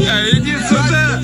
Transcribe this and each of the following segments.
Иди сюда.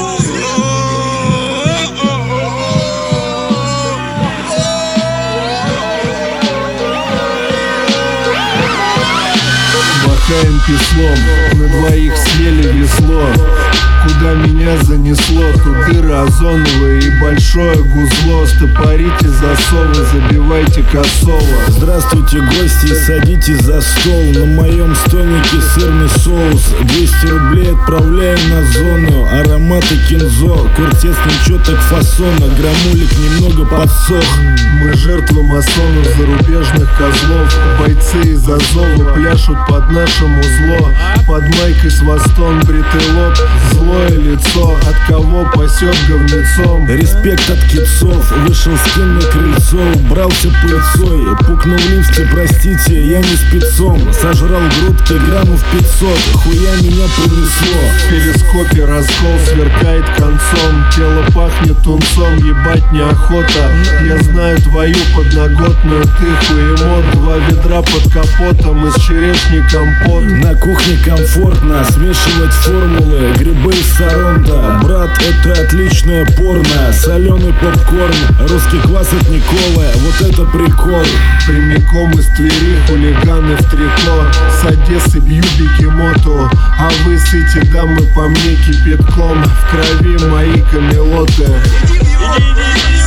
Махаем песлом, на двоих съели весло. Куда меня занесло, тут дыры озоновые и большое гузло. Стопорите засовы, забивайте косово. Здравствуйте, гости, садитесь за стол. На моем столике сырный соус. 200 рублей отправляю на зону. Ароматы кинзо, куртец нечеток фасона. Грамулик немного подсох. Мы жертвы масонов, зарубежных козлов. Бойцы из Азова пляшут под нашим узло. Под майкой с востон бритый лоб. Злое лицо, от кого пасет говнецом. Респект от китцов, вышел с кем на крыльцо. Убрался пыльцой, пукнул в лифте, простите, я не спецом. Сожрал грудки граммов 500, хуя меня принесло. В перископе раскол сверкает концом. Тело пахнет тунцом, ебать неохота. Я знаю твою подноготную, ты хуемот. 2 ведра под капотом, из черешни компот. На кухне комфортно смешивать формулы. Грибы из Саронда, брат, это отличное порно. Соленый попкорн, русский квас от Николы. Вот это прикол. Прямиком из Твери хулиганы в трико. С Одессы бью бегемоту. А вы сыте дамы по мне кипятком. В крови мои камелоты. Иди.